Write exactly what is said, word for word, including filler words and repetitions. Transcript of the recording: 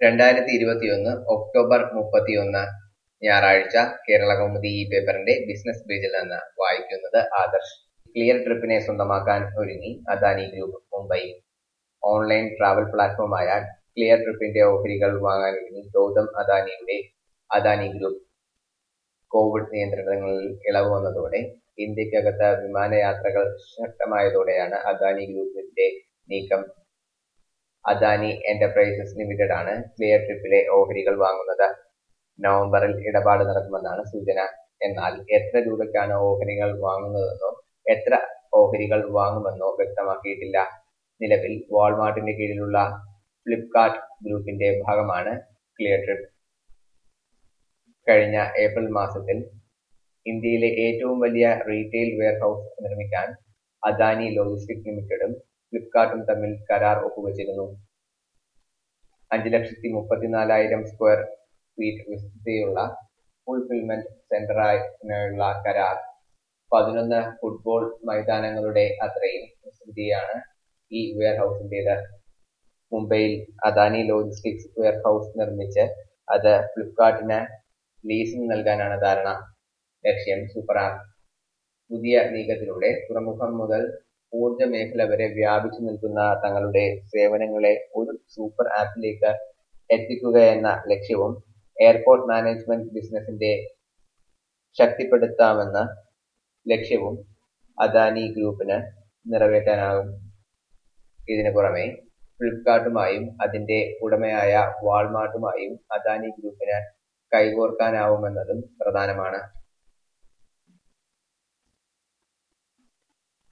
രണ്ടായിരത്തി ഇരുപത്തിയൊന്ന് ഒക്ടോബർ മുപ്പത്തിയൊന്ന് ഞായറാഴ്ച കേരളകൗമുദി ഈ പേപ്പറിന്റെ ബിസിനസ് പേജിൽ നിന്ന് വായിക്കുന്നത് ആദർശ്. ക്ലിയർ ട്രിപ്പിനെ സ്വന്തമാക്കാൻ ഒരുങ്ങി Adani group. Mumbai online travel പ്ലാറ്റ്ഫോമായ ക്ലിയർ ട്രിപ്പിന്റെ ഓഹരികൾ വാങ്ങാനൊരുങ്ങി ഗൗതം അദാനിയുടെ അദാനി ഗ്രൂപ്പ്. കോവിഡ് നിയന്ത്രണങ്ങളിൽ ഇളവ് വന്നതോടെ ഇന്ത്യക്കകത്ത് വിമാനയാത്രകൾ ശക്തമായതോടെയാണ് അദാനി ഗ്രൂപ്പിന്റെ നീക്കം. അദാനി എന്റർപ്രൈസസ് ലിമിറ്റഡ് ആണ് ക്ലിയർ ട്രിപ്പിലെ ഓഹരികൾ വാങ്ങുന്നത്. നവംബറിൽ ഇടപാട് നടക്കുമെന്നാണ് സൂചന. എന്നാൽ എത്ര രൂപയ്ക്കാണ് ഓഹരികൾ വാങ്ങുന്നതെന്നോ എത്ര ഓഹരികൾ വാങ്ങുമെന്നോ വ്യക്തമാക്കിയിട്ടില്ല. നിലവിൽ വാൾമാർട്ടിന്റെ കീഴിലുള്ള ഫ്ലിപ്കാർട്ട് ഗ്രൂപ്പിന്റെ ഭാഗമാണ് ക്ലിയർ ട്രിപ്പ്. കഴിഞ്ഞ ഏപ്രിൽ മാസത്തിൽ ഇന്ത്യയിലെ ഏറ്റവും വലിയ റീറ്റെയിൽ വെയർഹൌസ് നിർമ്മിക്കാൻ അദാനി ലോജിസ്റ്റിക്സ് ലിമിറ്റഡും ഫ്ലിപ്കാർട്ടും തമ്മിൽ കരാർ ഒപ്പുവച്ചിരുന്നു. അഞ്ചു ലക്ഷത്തി മുപ്പത്തിനാലായിരം സ്ക്വയർ ഫീറ്റ് വിസ്തൃതിയുള്ള ഫുൾഫിൽമെന്റ് സെന്ററിനുള്ള കരാർ പതിനൊന്ന് ഫുട്ബോൾ മൈതാനങ്ങളുടെ അത്രയും വിസ്തൃതിയാണ് ഈ വെയർഹൌസിന്റേത്. മുംബൈയിൽ അദാനി ലോജിസ്റ്റിക്സ് വെയർഹൌസ് നിർമ്മിച്ച് അത് ഫ്ലിപ്കാർട്ടിന് ലീസിന് നൽകാനാണ് ധാരണ. ലക്ഷ്യം സൂപ്പർ ആപ്പ്. പുതിയ നീക്കത്തിലൂടെ തുറമുഖം മുതൽ ഊർജ മേഖല വരെ വ്യാപിച്ചു നിൽക്കുന്ന തങ്ങളുടെ സേവനങ്ങളെ ഒരു സൂപ്പർ ആപ്പിലേക്ക് എത്തിക്കുകയെന്ന ലക്ഷ്യവും എയർപോർട്ട് മാനേജ്മെന്റ് ബിസിനസിന്റെ ശക്തിപ്പെടുത്താമെന്ന ലക്ഷ്യവും അദാനി ഗ്രൂപ്പിന് നിറവേറ്റാനാകും. ഇതിനു പുറമെ ഫ്ലിപ്കാർട്ടുമായും അതിന്റെ ഉടമയായ വാൾമാർട്ടുമായും അദാനി ഗ്രൂപ്പിന് കൈകോർക്കാനാവുമെന്നതും പ്രധാനമാണ്.